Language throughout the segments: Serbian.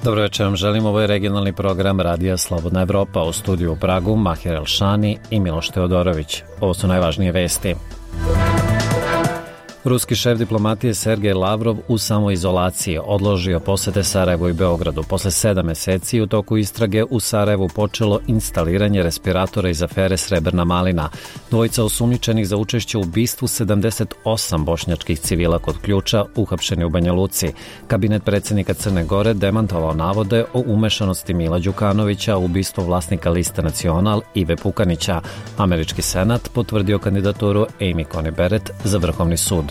Dobro večer vam želim, ovo je regionalni program Radija Slobodna Evropa. U studiju u Pragu Mahir Elšani i Miloš Teodorović. Ovo su najvažnije vesti. Ruski šef diplomatije Sergej Lavrov u samoizolaciji odložio posete Sarajevu i Beogradu. Posle 7 meseci u toku istrage u Sarajevu počelo instaliranje respiratora iz afere Srebrna malina. Dvojica osumnjičenih za učešće u ubistvu 78 bošnjačkih civila kod Ključa uhapšeni u Banja Luci. Kabinet predsjednika Crne Gore demantovao navode o umešanosti Mila Đukanovića u ubistvo vlasnika Liste Nacional Ive Pukanića. Američki senat potvrdio kandidaturu Amy Coney Barrett za Vrhovni sud.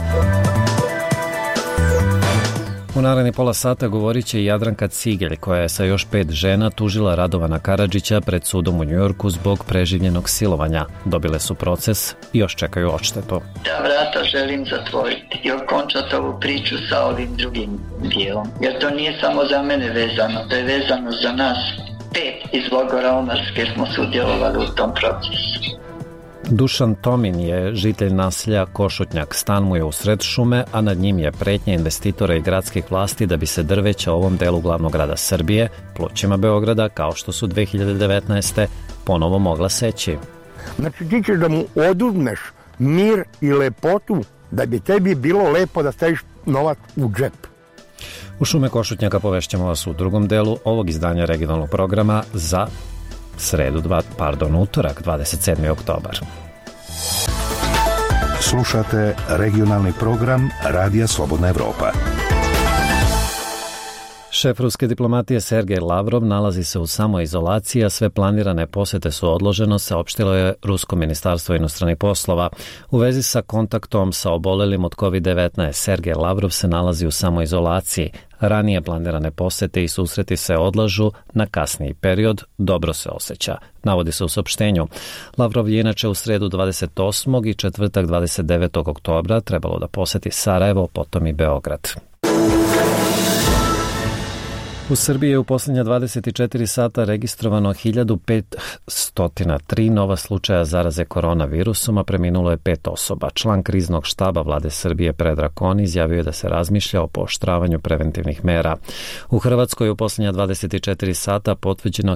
U naredni pola sata govorit će i Jadranka Cigelj, koja je sa još 5 žena tužila Radovana Karadžića pred sudom u Njujorku zbog preživljenog silovanja. Dobile su proces i još čekaju odštetu. Ta vrata želim zatvoriti i okončati ovu priču sa ovim drugim dijelom. Jer to nije samo za mene vezano, to je vezano za nas 5 iz logora Omarske smo sudjelovali u tom procesu. Dušan Tomin je žitelj naselja Košutnjak. Stan mu je usred šume, a nad njim je pretnja investitora i gradskih vlasti da bi se drveća u ovom delu glavnog grada Srbije, plućima Beograda, kao što su 2019. ponovo mogla seći. Znači ti ćeš da mu oduzmeš mir i lepotu da bi tebi bilo lepo da staviš novac u džep. U šume Košutnjaka povešćemo vas u drugom delu ovog izdanja regionalnog programa za utorak, 27. oktobar. Slušate regionalni program Radija Slobodna Evropa. Šef ruske diplomatije Sergej Lavrov nalazi se u samoizolaciji, a sve planirane posete su odloženo, saopštilo je Rusko ministarstvo inostranih poslova. U vezi sa kontaktom sa obolelim od COVID-19, Sergej Lavrov se nalazi u samoizolaciji. Ranije planirane posete i susreti se odlažu na kasniji period, dobro se osjeća, navodi se u saopštenju. Lavrov je inače u sredu 28. i četvrtak 29. oktobra trebalo da poseti Sarajevo, potom i Beograd. U Srbiji je u posljednja 24 sata registrovano 1503 nova slučaja zaraze koronavirusom, a preminulo je 5 osoba. Član kriznog štaba vlade Srbije Predrag Kon izjavio je da se razmišlja o pooštravanju preventivnih mera. U Hrvatskoj je u posljednja 24 sata potvrđeno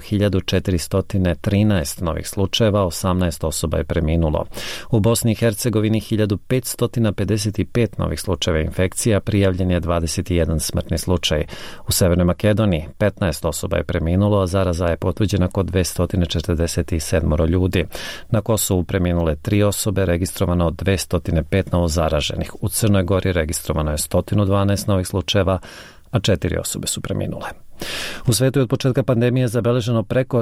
1413 novih slučajeva, 18 osoba je preminulo. U Bosni i Hercegovini 1555 novih slučajeva infekcija, prijavljen je 21 smrtni slučaj. U Severnoj Makedoniji 15 osoba je preminulo, a zaraza je potvrđena kod 247 ljudi. Na Kosovu preminule 3 osobe, registrovano 205 novo zaraženih. U Crnoj Gori registrovano je 112 novih slučajeva, a 4 osobe su preminule. U svetu je od početka pandemije zabeleženo preko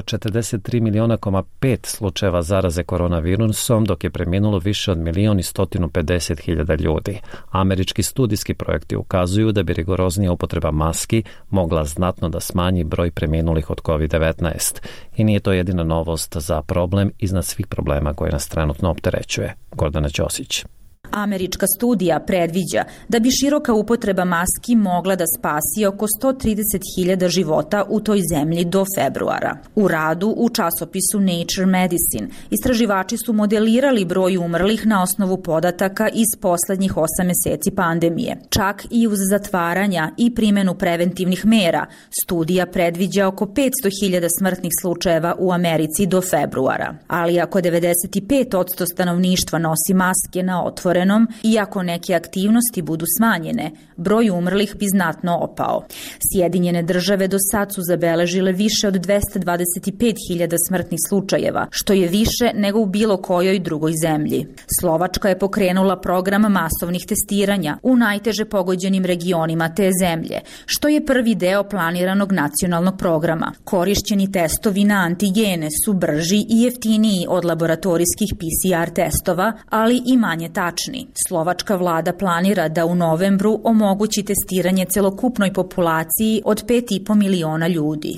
43,5 slučajeva zaraze koronavirusom, dok je preminulo više od 1.150.000 ljudi. Američki studijski projekti ukazuju da bi rigoroznija upotreba maski mogla znatno da smanji broj preminulih od COVID-19. I nije to jedina novost za problem iznad svih problema koje nas trenutno opterećuje. Gordana Ćosić. Američka studija predviđa da bi široka upotreba maski mogla da spasi oko 130.000 života u toj zemlji do februara. U radu u časopisu Nature Medicine istraživači su modelirali broj umrlih na osnovu podataka iz poslednjih 8 meseci pandemije. Čak i uz zatvaranja i primenu preventivnih mera, studija predviđa oko 500.000 smrtnih slučajeva u Americi do februara. Ali ako 95% stanovništva nosi maske na otvorenom, iako neke aktivnosti budu smanjene, broj umrlih bi znatno opao. Sjedinjene države do sad su zabeležile više od 225.000 smrtnih slučajeva, što je više nego u bilo kojoj drugoj zemlji. Slovačka je pokrenula program masovnih testiranja u najteže pogođenim regionima te zemlje, što je prvi deo planiranog nacionalnog programa. Korišćeni testovi na antigene su brži i jeftiniji od laboratorijskih PCR testova, ali i manje tačni. Slovačka vlada planira da u novembru omogući testiranje celokupnoj populaciji od 5,5 miliona ljudi.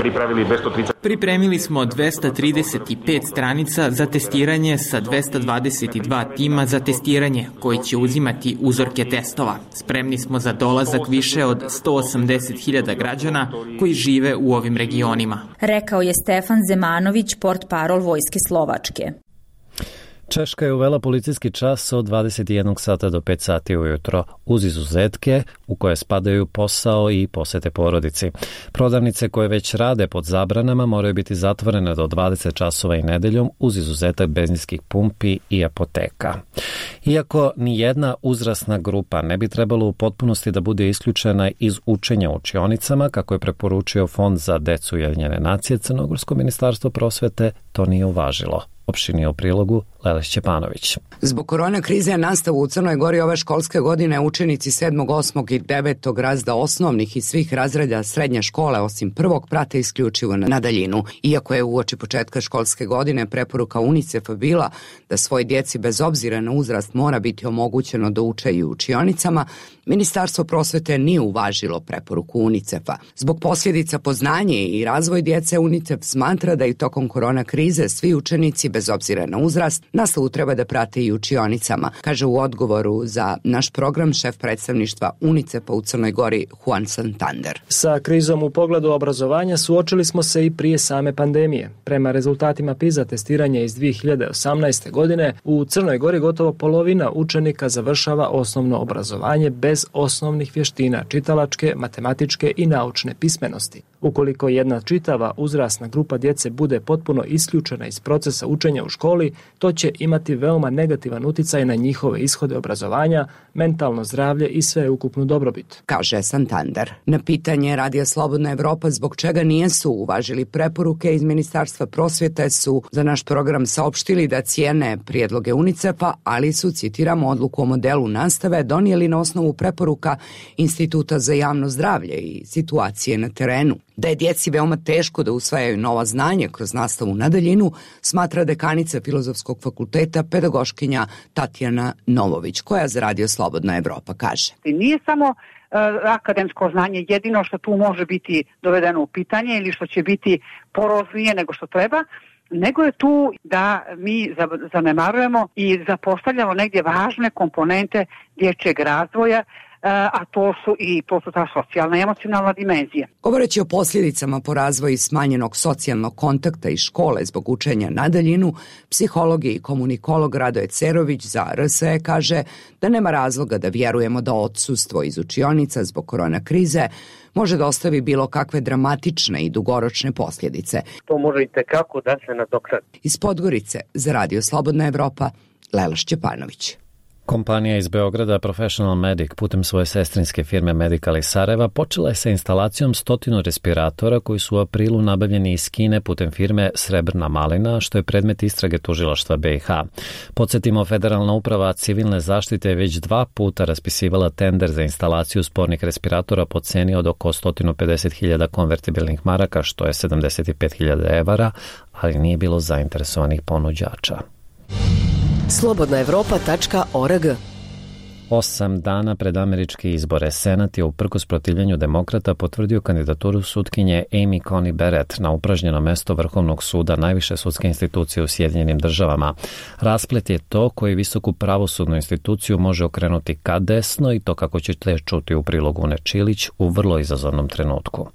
Pripremili smo 235 stranica za testiranje sa 222 tima za testiranje koji će uzimati uzorke testova. Spremni smo za dolazak više od 180.000 građana koji žive u ovim regionima. Rekao je Stefan Zemanović, portparol Vojske Slovačke. Češka je uvela policijski čas od 21 sata do 5 sati ujutro, uz izuzetke u koje spadaju posao i posete porodici. Prodavnice koje već rade pod zabranama moraju biti zatvorene do 20 časova i nedeljom, uz izuzetak benzinskih pumpi i apoteka. Iako ni jedna uzrasna grupa ne bi trebalo u potpunosti da bude isključena iz učenja u učionicama, kako je preporučio Fond za decu Ujedinjene nacije, Crnogorsko ministarstvo prosvete to nije uvažilo. Opštinio u prilogu Lele Šćepanović. Zbog korona krize nastavu u Crnoj Gori ove školske godine učenici 7., 8. i 9. razreda osnovnih i svih razreda srednje škole osim prvog prate isključivo na daljinu. Iako je uoči početka školske godine preporuka UNICEF-a bila da svoj djeci bez obzira na uzrast mora biti omogućeno da uče i u učionicama, Ministarstvo prosvete nije uvažilo preporuku UNICEF-a. Zbog posljedica po znanje i razvoj djece UNICEF smatra da i tokom korona krize svi učenici bez obzira na uzrast nastavu treba da prate i učionicama, kaže u odgovoru za naš program šef predstavništva UNICEF-a u Crnoj Gori Juan Santander. Sa krizom u pogledu obrazovanja suočili smo se i prije same pandemije. Prema rezultatima PISA testiranja iz 2018. godine, u Crnoj Gori gotovo polovina učenika završava osnovno obrazovanje bez osnovnih vještina čitalačke, matematičke i naučne pismenosti. Ukoliko jedna čitava uzrasna grupa djece bude potpuno isključena iz procesa učenja u školi, to će imati veoma negativan uticaj na njihove ishode obrazovanja, mentalno zdravlje i sveukupnu dobrobit, kaže Santander. Na pitanje Radija Slobodna Evropa zbog čega nisu uvažili preporuke iz Ministarstva prosvjete su za naš program saopštili da cijene prijedloge UNICEF-a, ali su, citiramo, odluku o modelu nastave donijeli na osnovu preporuka Instituta za javno zdravlje i situacije na terenu. Da je djeci veoma teško da usvajaju nova znanja kroz nastavu na daljinu, smatra dekanica Filozofskog fakulteta pedagoškinja Tatjana Novović, koja za Radio Slobodna Evropa kaže. Nije samo akademsko znanje jedino što tu može biti dovedeno u pitanje ili što će biti poroznije nego što treba, nego je tu da mi zanemarujemo i zapostavljamo negdje važne komponente dječjeg razvoja, a to su ta socijalna i emocionalna dimenzija. Govoreći o posljedicama po razvoju smanjenog socijalnog kontakta iz škole zbog učenja na daljinu, psiholog i komunikolog Radoje Cerović za RSE kaže da nema razloga da vjerujemo da odsustvo iz učionica zbog korona krize može da ostavi bilo kakve dramatične i dugoročne posljedice. To može i tekako da se nadoknadi. Iz Podgorice za Radio Slobodna Evropa, Lela Šćepanović. Kompanija iz Beograda Professional Medic putem svoje sestrinske firme Medical iz Sarajeva počela je sa instalacijom 100 respiratora koji su u aprilu nabavljeni iz Kine putem firme Srebrna malina, što je predmet istrage tužilaštva BiH. Podsjetimo, Federalna uprava civilne zaštite je već 2 puta raspisivala tender za instalaciju spornih respiratora po ceni od oko 150.000 konvertibilnih maraka, što je 75.000 evara, ali nije bilo zainteresovanih ponuđača. Slobodnaevropa.org 8 dana pred američke izbore, Senat je uprkos protivljenju demokrata potvrdio kandidaturu sutkinje Amy Coney Barrett na upražnjeno mesto Vrhovnog suda, najviše sudske institucije u Sjedinjenim državama. Rasplet je to koji visoku pravosudnu instituciju može okrenuti ka desno i to kako ćete čuti u prilogu Une Čilić u vrlo izazovnom trenutku.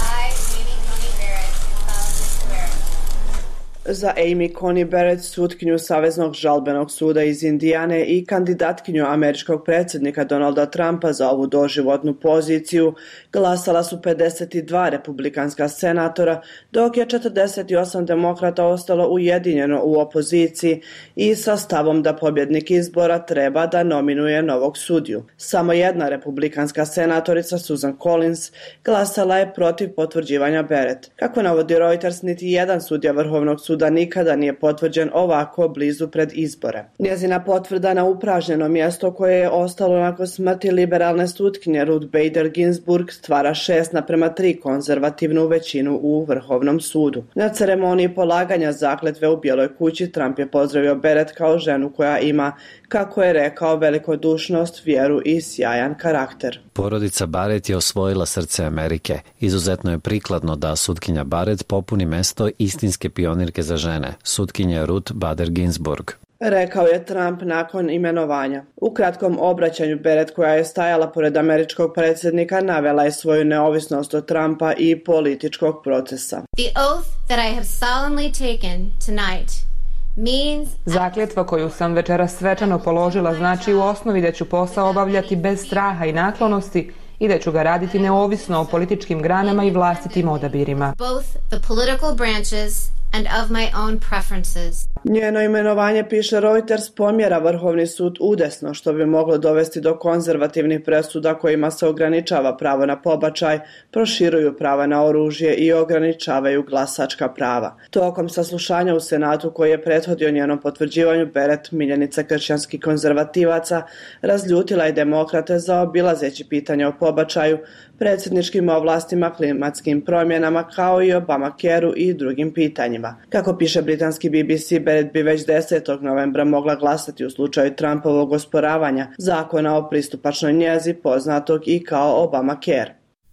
Za Amy Coney Barrett, sutkinju Saveznog žalbenog suda iz Indijane i kandidatkinju američkog predsjednika Donalda Trumpa za ovu doživotnu poziciju, glasala su 52 republikanska senatora, dok je 48 demokrata ostalo ujedinjeno u opoziciji i sa stavom da pobjednik izbora treba da nominuje novog sudiju. Samo jedna republikanska senatorica, Susan Collins, glasala je protiv potvrđivanja Barrett. Kako navodi Reuters, niti jedan sudija Vrhovnog suda nikada nije potvrđen ovako blizu pred izbore. Njezina potvrda na upražnjeno mjesto koje je ostalo nakon smrti liberalne sutkinje Ruth Bader Ginsburg stvara 6:3 konzervativnu većinu u Vrhovnom sudu. Na ceremoniji polaganja zakletve u Bijeloj kući Trump je pozdravio Barrett kao ženu koja ima, kako je rekao, velikodušnost, vjeru i sjajan karakter. Porodica Barrett je osvojila srce Amerike. Izuzetno je prikladno da sutkinja Barrett popuni mesto istinske pionirke za žene, sutkinje Ruth Bader Ginsburg, rekao je Trump nakon imenovanja. U kratkom obraćanju Barrett, koja je stajala pored američkog predsjednika, navela je svoju neovisnost od Trumpa i političkog procesa. The oath that I have solemnly taken tonight Zakletva koju sam večeras svečano položila znači u osnovi da ću posao obavljati bez straha i naklonosti i da ću ga raditi neovisno o političkim granama i vlastitim odabirima. Njeno imenovanje, piše Reuters, pomjera Vrhovni sud udesno, što bi moglo dovesti do konzervativnih presuda kojima se ograničava pravo na pobačaj, proširuju prava na oružje i ograničavaju glasačka prava. Tokom saslušanja u Senatu koji je prethodio njenom potvrđivanju, Beret, miljenica kršćanskih konzervativaca, razljutila je demokrate zaobilazeći pitanja o pobačaju, predsjedničkim ovlastima, klimatskim promjenama kao i Obamacare-u i drugim pitanjima. Kako piše britanski BBC, Beret bi već 10. novembra mogla glasati u slučaju Trumpovog osporavanja zakona o pristupačnoj njezi, poznatog i kao Obamacare.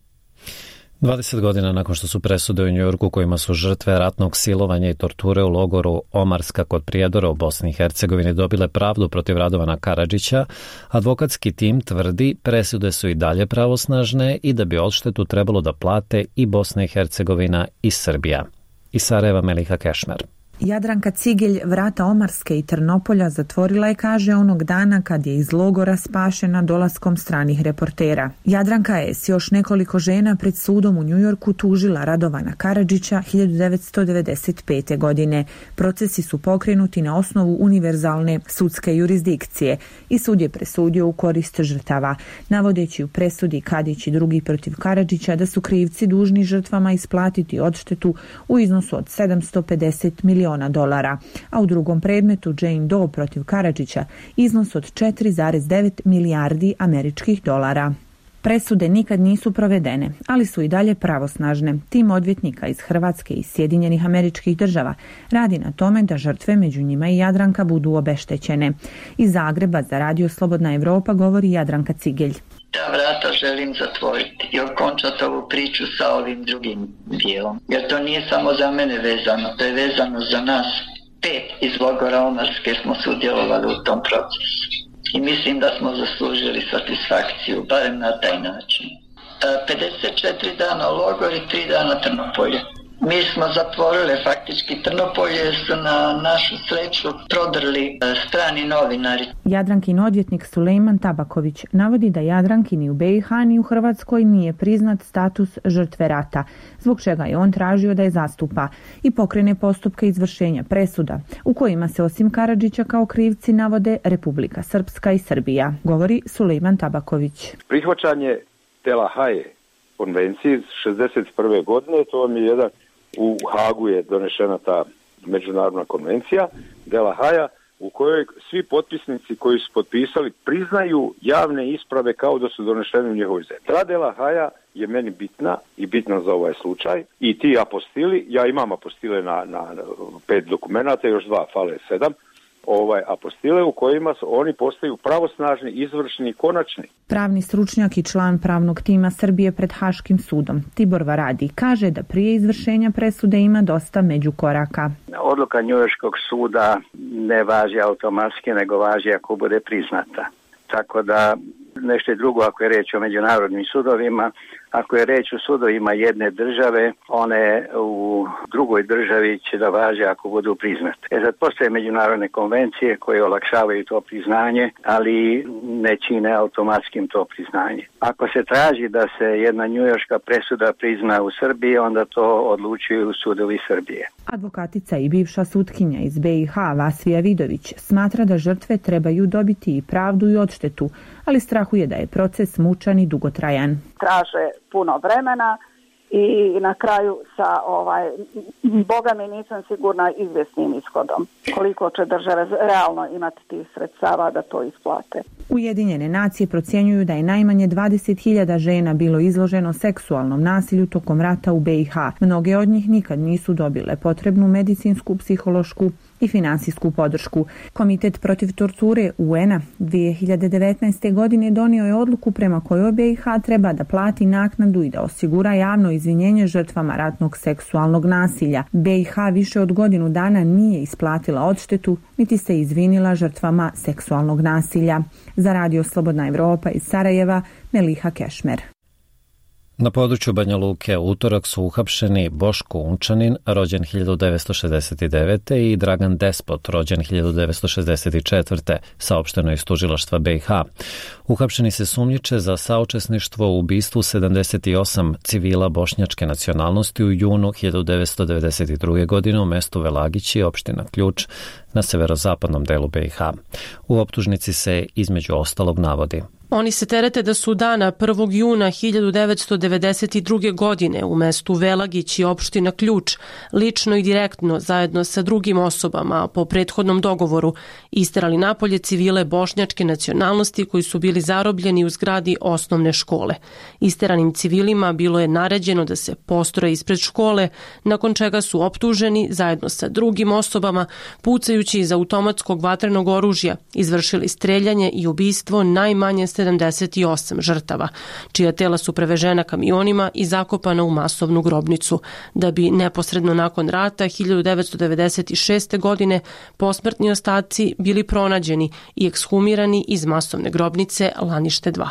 20 godina nakon što su presude u Njujorku kojima su žrtve ratnog silovanja i torture u logoru Omarska kod Prijedora u Bosni i Hercegovini dobile pravdu protiv Radovana Karadžića, advokatski tim tvrdi presude su i dalje pravosnažne i da bi odštetu trebalo da plate i Bosna i Hercegovina i Srbija. Iz Sarajeva Meliha Kešmer. Jadranka Cigelj vrata Omarske i Trnopolja zatvorila je, kaže, onog dana kad je iz logora spašena dolaskom stranih reportera. Jadranka je s još nekoliko žena pred sudom u Njujorku tužila Radovana Karadžića 1995. godine. Procesi su pokrenuti na osnovu univerzalne sudske jurisdikcije i sud je presudio u korist žrtava, navodeći u presudi Kadić i drugi protiv Karadžića da su krivci dužni žrtvama isplatiti odštetu u iznosu od $750 miliona, a u drugom predmetu Jane Doe protiv Karadžića iznos od 4,9 milijardi američkih dolara. Presude nikad nisu provedene, ali su i dalje pravosnažne. Tim odvjetnika iz Hrvatske i Sjedinjenih Američkih Država radi na tome da žrtve, među njima i Jadranka, budu obeštećene. Iz Zagreba za Radio Slobodna Evropa govori Jadranka Cigelj. Ta vrata želim zatvoriti i okončati ovu priču sa ovim drugim dijelom. Jer to nije samo za mene vezano, to je vezano za nas. 5 iz logora Omarske smo sudjelovali u tom procesu. I mislim da smo zaslužili satisfakciju, barem na taj način. 54 dana u logor i 3 dana Trnopolje. Mi smo zatvorili faktički Trnopolje, su na našu sreću prodrli strani novinari. Jadrankin odvjetnik Sulejman Tabaković navodi da Jadranki ni u BiH ni u Hrvatskoj nije priznat status žrtve rata, zbog čega je on tražio da je zastupa i pokrene postupke izvršenja presuda, u kojima se osim Karadžića kao krivci navode Republika Srpska i Srbija, govori Sulejman Tabaković. Prihvaćanje Tel Haje konvencije iz 61. godine, to vam je jedan, u Hagu je donešena ta međunarodna konvencija Tel Haja, u kojoj svi potpisnici koji su potpisali priznaju javne isprave kao da su donešene u njihovoj zemlji. Ta Tel Haja je meni bitna i bitna za ovaj slučaj i ti apostili, ja imam apostile na 5 dokumenata, još 2, fale 7, apostile u kojima oni postaju pravosnažni, izvršni i konačni. Pravni stručnjak i član pravnog tima Srbije pred Haškim sudom Tibor Varadi kaže da prije izvršenja presude ima dosta međukoraka. Odluka Njujorškog suda ne važi automatski, nego važi ako bude priznata. Tako da nešto je drugo ako je reč o međunarodnim sudovima. Ako je reč o sudovima jedne države, one u drugoj državi će da važe ako budu priznate. Sad postoje međunarodne konvencije koje olakšavaju to priznanje, ali ne čine automatskim to priznanje. Ako se traži da se jedna njujorška presuda prizna u Srbiji, onda to odlučuju sudovi Srbije. Advokatica i bivša sutkinja iz BiH Vasvija Vidović smatra da žrtve trebaju dobiti i pravdu i odštetu, ali strahuje da je proces mučan i dugotrajan. Traže puno vremena i na kraju sa boga mi nisam sigurna izvjesnim ishodom. Koliko će države realno imati tih sredstava da to isplate. Ujedinjene nacije procjenjuju da je najmanje 20.000 žena bilo izloženo seksualnom nasilju tokom rata u BiH. Mnoge od njih nikad nisu dobile potrebnu medicinsku, psihološku i finansijsku podršku. Komitet protiv torture UN-a 2019. godine donio je odluku prema kojoj BiH treba da plati naknadu i da osigura javno izvinjenje žrtvama ratnog seksualnog nasilja. BiH više od godinu dana nije isplatila odštetu, niti se izvinila žrtvama seksualnog nasilja. Za Radio Slobodna Evropa iz Sarajeva, Meliha Kešmer. Na području Banja Luke u utorak su uhapšeni Boško Unčanin, rođen 1969. i Dragan Despot, rođen 1964. saopšteno iz tužilaštva BiH. Uhapšeni se sumnjiče za saučesništvo u ubistvu 78 civila bošnjačke nacionalnosti u junu 1992. godine u mestu Velagići, opština Ključ, na severozapadnom delu BiH. U optužnici se između ostalog navodi: Oni se terete da su dana 1. juna 1992. godine u mestu Velagić i opština Ključ lično i direktno zajedno sa drugim osobama po prethodnom dogovoru isterali napolje civile bošnjačke nacionalnosti koji su bili zarobljeni u zgradi osnovne škole. Isteranim civilima bilo je naređeno da se postroje ispred škole, nakon čega su optuženi zajedno sa drugim osobama pucajući iz automatskog vatrenog oružja izvršili streljanje i ubistvo najmanje 78 žrtava, čija tela su prevežena kamionima i zakopana u masovnu grobnicu, da bi neposredno nakon rata 1996. godine posmrtni ostaci bili pronađeni i ekshumirani iz masovne grobnice Lanište 2.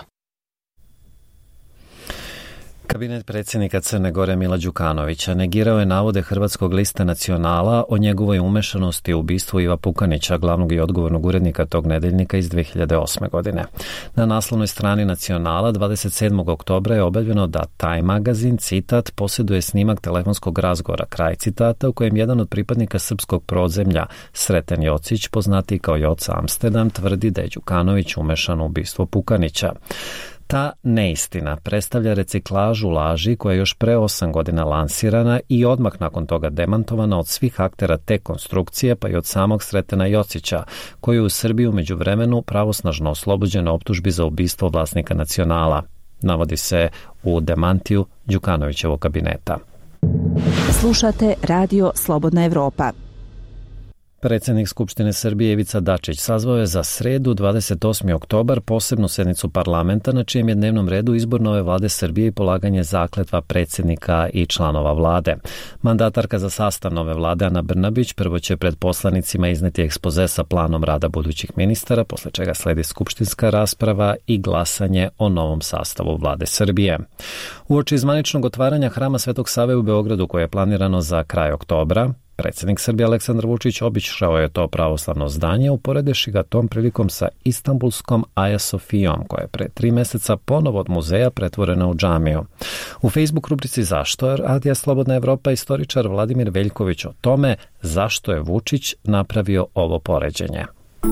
Kabinet predsjednika Crne Gore Mila Đukanovića negirao je navode Hrvatskog lista Nacionala o njegovoj umešanosti u ubistvo Iva Pukanića, glavnog i odgovornog urednika tog nedeljnika iz 2008. godine. Na naslovnoj strani Nacionala 27. oktobra je objavljeno da taj magazin, citat, posjeduje snimak telefonskog razgovora, kraj citata, u kojem jedan od pripadnika srpskog podzemlja, Sreten Jocić, poznatiji kao Joca Amsterdam, tvrdi da je Đukanović umešan u ubistvo Pukanića. Ta neistina predstavlja reciklažu laži koja je još pre 8 godina lansirana i odmah nakon toga demantovana od svih aktera te konstrukcije, pa i od samog Sretena Jocića, koji je u Srbiji u međuvremenu pravosnažno oslobođen optužbi za ubistvo vlasnika Nacionala. Navodi se u demantiju Đukanovićevog kabineta. Slušate Radio Slobodna Evropa. Predsjednik Skupštine Srbije Ivica Dačić sazvao je za sredu 28. oktobar posebnu sednicu parlamenta na čijem je dnevnom redu izbor nove vlade Srbije i polaganje zakletva predsjednika i članova vlade. Mandatarka za sastav nove vlade Ana Brnabić prvo će pred poslanicima izneti ekspoze sa planom rada budućih ministara, posle čega sledi skupštinska rasprava i glasanje o novom sastavu vlade Srbije. Uoči zvaničnog otvaranja Hrama Svetog Save u Beogradu, koje je planirano za kraj oktobra, predsjednik Srbije Aleksandar Vučić obišao je to pravoslavno zdanje, uporedeši ga tom prilikom sa Istanbulskom Aja Sofijom, koja je pre 3 meseca ponovo od muzeja pretvorena u džamiju. U Facebook rubrici Zašto Radija Slobodna Evropa istoričar Vladimir Veljković o tome zašto je Vučić napravio ovo poređenje.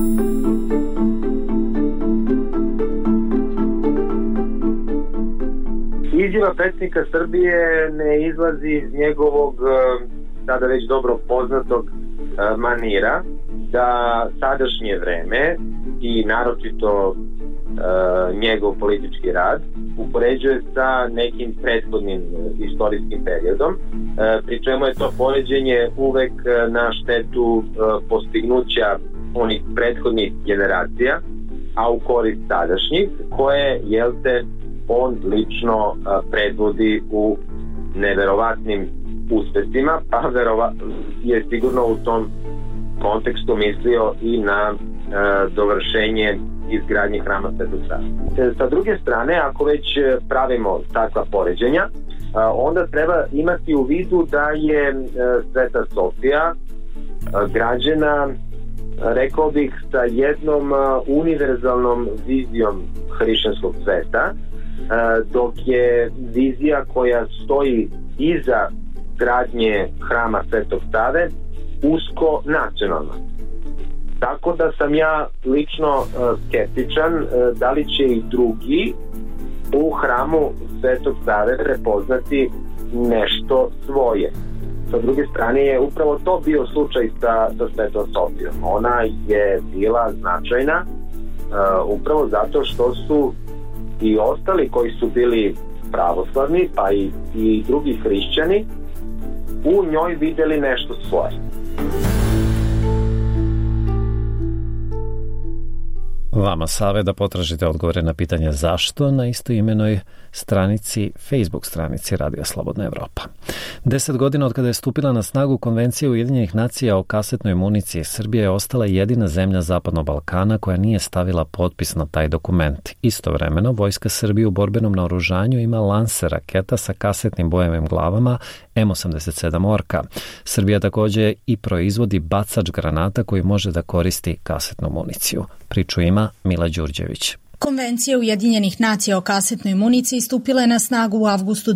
Izjava predsjednika Srbije ne izlazi iz njegovog sada već dobro poznatog manira da sadašnje vreme i naročito njegov politički rad upoređuje sa nekim prethodnim istorijskim periodom, pri čemu je to poređenje uvek na štetu postignuća onih prethodnih generacija, a u korist sadašnjih, koje, on lično predvodi u neverovatnim uspesima, pa je sigurno u tom kontekstu mislio i na dovršenje izgradnje Hrama Svetog Save. Sa druge strane, ako već pravimo takva poređenja, onda treba imati u vidu da je Sveta Sofija građena, rekao bih, sa jednom univerzalnom vizijom hrišćanskog sveta, dok je vizija koja stoji iza gradnje Hrama Svetog Save usko nacionalna. Tako da sam ja lično skeptičan da li će i drugi u Hramu Svetog Save prepoznati nešto svoje. Sa druge strane je upravo to bio slučaj sa Svetom Sofijom. Ona je bila značajna upravo zato što su i ostali koji su bili pravoslavni, pa i drugi hrišćani, u njoj vidjeli nešto svoje. Vama savjet da potražite odgovore na pitanje zašto na istoimenoj stranici, Facebook stranici Radio Slobodna Evropa. 10 godina od kada je stupila na snagu Konvencija Ujedinjenih nacija o kasetnoj municiji, Srbija je ostala jedina zemlja Zapadnog Balkana koja nije stavila potpis na taj dokument. Istovremeno, Vojska Srbije u borbenom naoružanju ima lanser raketa sa kasetnim bojevim glavama M87 Orka. Srbija također i proizvodi bacač granata koji može da koristi kasetnu municiju. Priču ima Mila Đurđević. Konvencija Ujedinjenih nacija o kasetnoj municiji stupila je na snagu u avgustu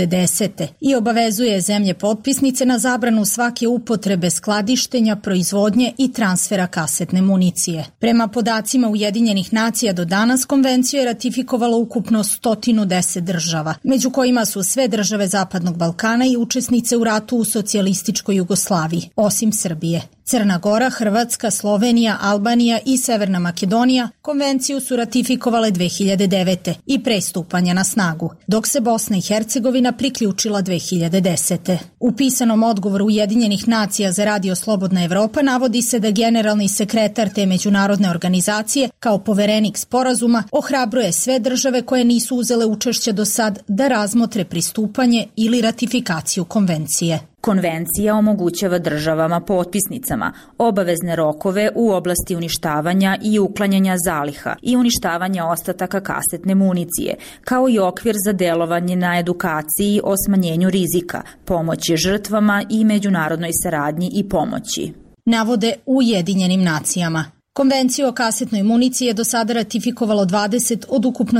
2010. i obavezuje zemlje potpisnice na zabranu svake upotrebe skladištenja, proizvodnje i transfera kasetne municije. Prema podacima Ujedinjenih nacija do danas konvenciju je ratifikovalo ukupno 110 država, među kojima su sve države Zapadnog Balkana i učesnice u ratu u socijalističkoj Jugoslaviji, osim Srbije. Crna Gora, Hrvatska, Slovenija, Albanija i Severna Makedonija konvenciju su ratifikovale 2009. i pre stupanja na snagu, dok se Bosna i Hercegovina priključila 2010. U pisanom odgovoru Ujedinjenih nacija za Radio Slobodna Evropa navodi se da generalni sekretar te međunarodne organizacije kao poverenik sporazuma ohrabruje sve države koje nisu uzele učešće do sad da razmotre pristupanje ili ratifikaciju konvencije. Konvencija omogućava državama potpisnicama obavezne rokove u oblasti uništavanja i uklanjanja zaliha i uništavanja ostataka kasetne municije, kao i okvir za delovanje na edukaciji o smanjenju rizika, pomoći žrtvama i međunarodnoj saradnji i pomoći. Navode Ujedinjenim nacijama. Konvenciju o kasetnoj municiji je do sada ratifikovalo 20 od ukupno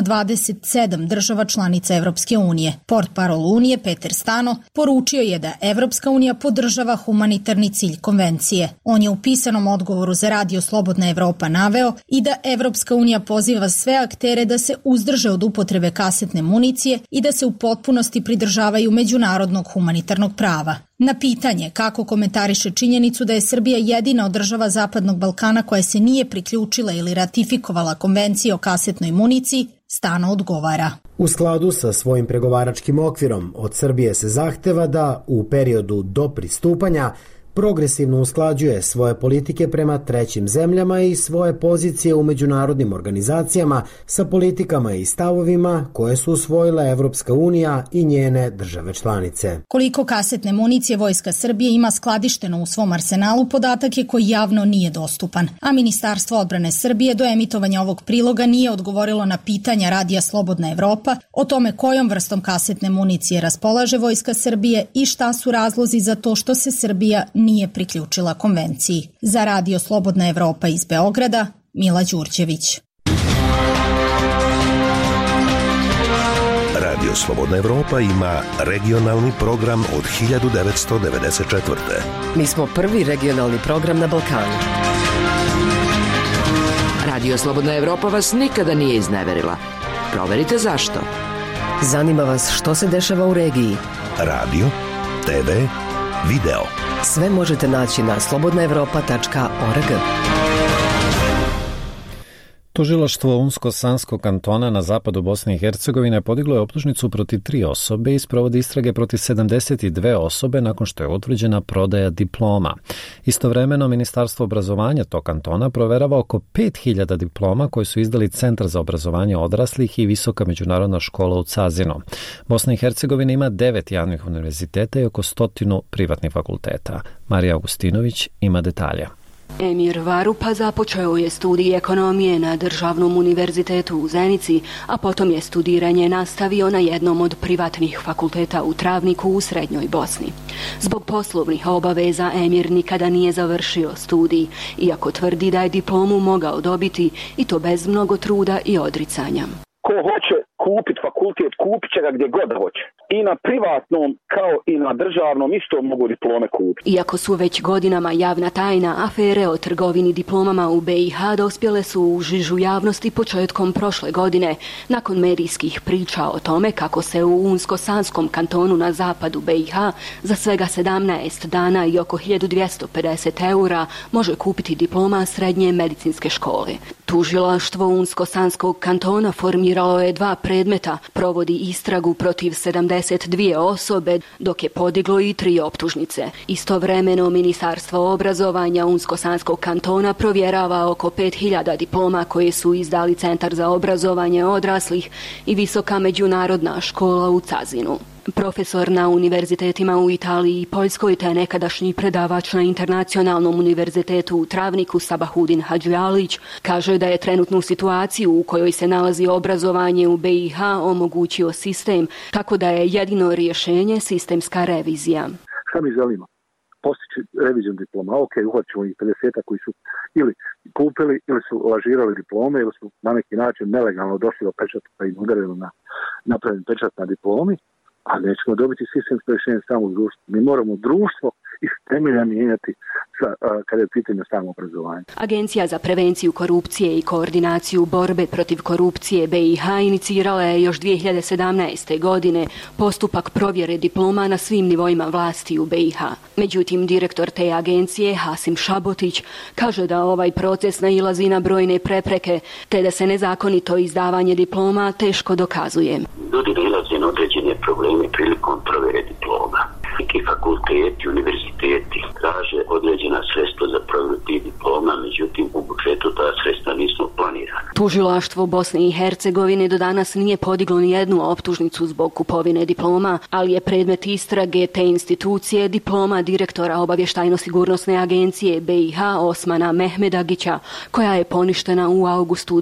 27 država članica Evropske unije. Portparol Unije Peter Stano poručio je da Evropska unija podržava humanitarni cilj konvencije. On je u pisanom odgovoru za Radio Slobodna Evropa naveo i da Evropska unija poziva sve aktere da se uzdrže od upotrebe kasetne municije i da se u potpunosti pridržavaju međunarodnog humanitarnog prava. Na pitanje kako komentariše činjenicu da je Srbija jedina od država Zapadnog Balkana koja se nije priključila ili ratifikovala konvenciju o kasetnoj municiji, Stano odgovara. U skladu sa svojim pregovaračkim okvirom od Srbije se zahteva da u periodu do pristupanja progresivno usklađuje svoje politike prema trećim zemljama i svoje pozicije u međunarodnim organizacijama sa politikama i stavovima koje su usvojile Evropska unija i njene države članice. Koliko kasetne municije Vojska Srbije ima skladišteno u svom arsenalu, podatak je koji javno nije dostupan, a Ministarstvo odbrane Srbije do emitovanja ovog priloga nije odgovorilo na pitanja Radija Slobodna Evropa o tome kojom vrstom kasetne municije raspolaže Vojska Srbije i šta su razlozi za to što se Srbija nije priključila konvenciji. Za Radio Slobodna Evropa iz Beograda, Mila Đurđević. Radio Slobodna Evropa ima regionalni program od 1994. Mi smo prvi regionalni program na Balkanu. Radio Slobodna Evropa vas nikada nije izneverila. Proverite zašto. Zanima vas što se dešava u regiji. Radio, TV, video. Sve možete naći na slobodnaevropa.org. Tužilaštvo Unsko-Sanskog kantona na zapadu Bosne i Hercegovine podiglo je optužnicu protiv 3 osobe i sprovodi istrage protiv 72 osobe nakon što je utvrđena prodaja diploma. Istovremeno, Ministarstvo obrazovanja tog kantona proverava oko 5000 diploma koje su izdali Centar za obrazovanje odraslih i Visoka međunarodna škola u Cazinu. Bosna i Hercegovina ima 9 javnih univerziteta i oko 100 privatnih fakulteta. Marija Augustinović ima detalje. Emir Varupa započeo je studij ekonomije na Državnom univerzitetu u Zenici, a potom je studiranje nastavio na jednom od privatnih fakulteta u Travniku u Srednjoj Bosni. Zbog poslovnih obaveza Emir nikada nije završio studij, iako tvrdi da je diplomu mogao dobiti i to bez mnogo truda i odricanja. Ko hoće kupiti fakultet, kupit će ga gdje god hoće. I na privatnom kao i na državnom isto mogu diplome kupiti. Iako su već godinama javna tajna, afere o trgovini diplomama u BiH dospjele su u žižu javnosti početkom prošle godine, nakon medijskih priča o tome kako se u Unsko-Sanskom kantonu na zapadu BiH za svega 17 dana i oko 1250 eura može kupiti diploma srednje medicinske škole. Tužilaštvo Unsko-Sanskog kantona formiralo iniciralo je 2 predmeta, provodi istragu protiv 72 osobe, dok je podiglo i 3 optužnice. Istovremeno, Ministarstvo obrazovanja Unsko-Sanskog kantona provjerava oko 5000 diploma koje su izdali Centar za obrazovanje odraslih i Visoka međunarodna škola u Cazinu. Profesor na univerzitetima u Italiji i Poljskoj te nekadašnji predavač na Internacionalnom univerzitetu u Travniku Sabahudin Hadžialić kaže da je trenutnu situaciju u kojoj se nalazi obrazovanje u BiH omogućio sistem, tako da je jedino rješenje sistemska revizija. Šta mi želimo? Postići revizijom diploma. Ok, uhvaćemo ih 50 koji su ili kupili ili su lažirali diplome ili su na neki način nelegalno došli do pečata pa im udarili na napravljen pečat na diplomi, a nećemo dobiti sistemsko rješenje samog društva. Mi moramo društvo iz temelja mijenjati kada je u pitanju samo obrazovanje. Agencija za prevenciju korupcije i koordinaciju borbe protiv korupcije BiH inicirala je još 2017. godine postupak provjere diploma na svim nivoima vlasti u BiH. Međutim, direktor te agencije Hasim Šabotić kaže da ovaj proces nailazi na brojne prepreke, te da se nezakonito izdavanje diploma teško dokazuje. Ljudi nailaze na određene probleme prilikom provjere diploma. Neki fakulteti, univerziteti traže određena sredstva za provjeru tih diploma, međutim u budžetu ta sredstva nisu planirana. Tužilaštvo Bosne i Hercegovine do danas nije podiglo ni jednu optužnicu zbog kupovine diploma, ali je predmet istrage te institucije diploma direktora Obavještajno-sigurnosne agencije BiH Osmana Mehmedagića, koja je poništena u augustu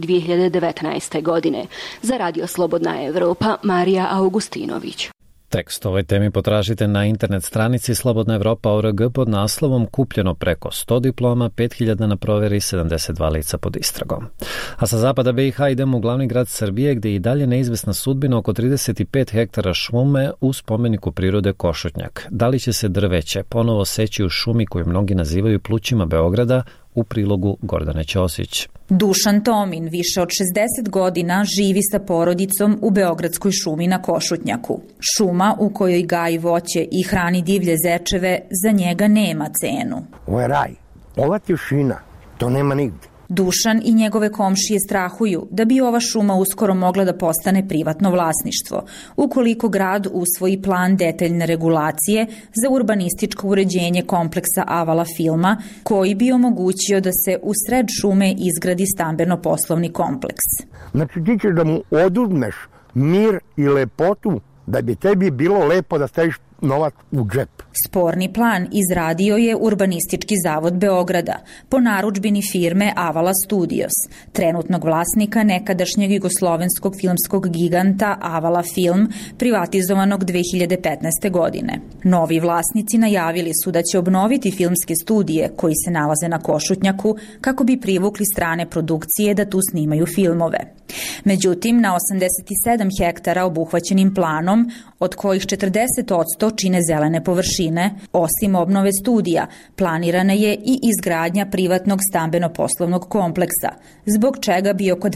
2019. godine. Za Radio Slobodna Evropa, Marija Augustinović. Tekst o ovoj temi potražite na internet stranici Slobodna Evropa.org pod naslovom Kupljeno preko 100 diploma, 5000 na provjeri, 72 lica pod istragom. A sa zapada BiH idemo u glavni grad Srbije gdje i dalje neizvesna sudbina oko 35 hektara šume u spomeniku prirode Košutnjak. Da li će se drveće ponovo seći u šumi koju mnogi nazivaju plućima Beograda, u prilogu Gordane Ćosić. Dušan Tomin više od 60 godina živi sa porodicom u Beogradskoj šumi na Košutnjaku. Šuma u kojoj gaji voće i hrani divlje zečeve za njega nema cenu. Ovo je raj. Ova tišina, to nema nigde. Dušan i njegove komšije strahuju da bi ova šuma uskoro mogla da postane privatno vlasništvo, ukoliko grad usvoji plan detaljne regulacije za urbanističko uređenje kompleksa Avala filma, koji bi omogućio da se u sred šume izgradi stambeno-poslovni kompleks. Znači ti ćeš da mu oduzmeš mir i lepotu da bi tebi bilo lepo da staviš novac u džep. Sporni plan izradio je Urbanistički zavod Beograda po narudžbini firme Avala Studios, trenutnog vlasnika nekadašnjeg jugoslovenskog filmskog giganta Avala Film, privatizovanog 2015. godine. Novi vlasnici najavili su da će obnoviti filmske studije koji se nalaze na Košutnjaku kako bi privukli strane produkcije da tu snimaju filmove. Međutim, na 87 hektara obuhvaćenim planom, od kojih 40% čine zelene površine, osim obnove studija, planirana je i izgradnja privatnog stambeno-poslovnog kompleksa, zbog čega bi oko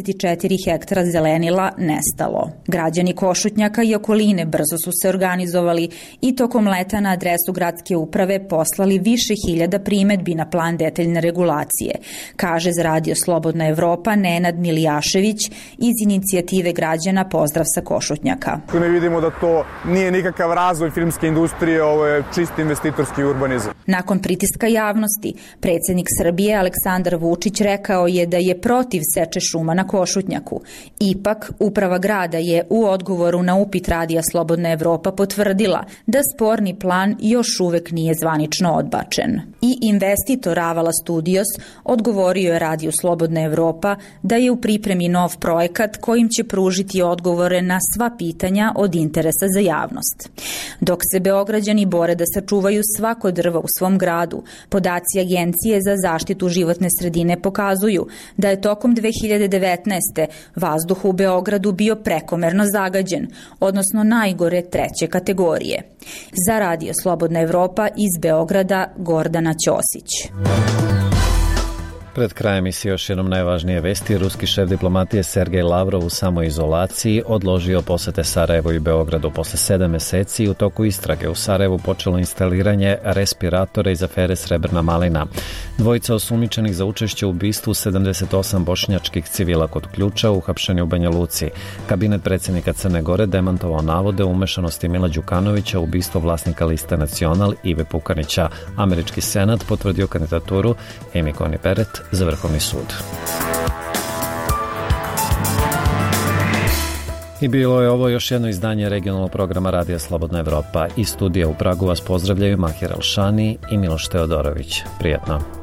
24 hektara zelenila nestalo. Građani Košutnjaka i okoline brzo su se organizovali i tokom leta na adresu gradske uprave poslali više hiljada primedbi na plan detaljne regulacije, kaže za Radio Slobodna Evropa Nenad Milijašević iz inicijative građana Pozdrav sa Košutnjaka. Mi vidimo da to nije nikakav razvoj filmske industrije, ovo je čist investitorski urbanizam. Nakon pritiska javnosti, predsjednik Srbije Aleksandar Vučić rekao je da je protiv seče šuma na Košutnjaku. Ipak, uprava grada je u odgovoru na upit Radija Slobodna Evropa potvrdila da sporni plan još uvek nije zvanično odbačen. I investitor Avala Studios odgovorio je Radiju Slobodna Evropa da je u pripremi nov projekat kojim će pružiti odgovore na sva pitanja od interesa za javnost. Dok se Beograđani bore da sačuvaju svako drvo u svom gradu, podaci Agencije za zaštitu životne sredine pokazuju da je tokom 2019. vazduh u Beogradu bio prekomerno zagađen, odnosno najgore 3. kategorije. Za Radio Slobodna Evropa iz Beograda Gordana Ćosić. Pred krajem emisije još jednom najvažnije vesti. Ruski šef diplomatije Sergej Lavrov u samoizolaciji odložio posete Sarajevu i Beogradu posle 7 meseci i u toku istrage u Sarajevu počelo instaliranje respiratora iz afere Srebrna malina. Dvojica osumnjičenih za učešće u ubistvu 78 bošnjačkih civila kod Ključa uhapšeni u Banja Luci. Kabinet predsjednika Crne Gore demantovao navode o umešanosti Mila Đukanovića u ubistvo vlasnika liste Nacional Ive Pukanića. Američki senat potvrdio kandidaturu Amy Coney Barrett za Vrhovni sud. I bilo je ovo još jedno izdanje regionalnog programa Radija Slobodna Evropa. Iz studija u Pragu vas pozdravljaju Mahir Alšani i Miloš Teodorović. Prijatno.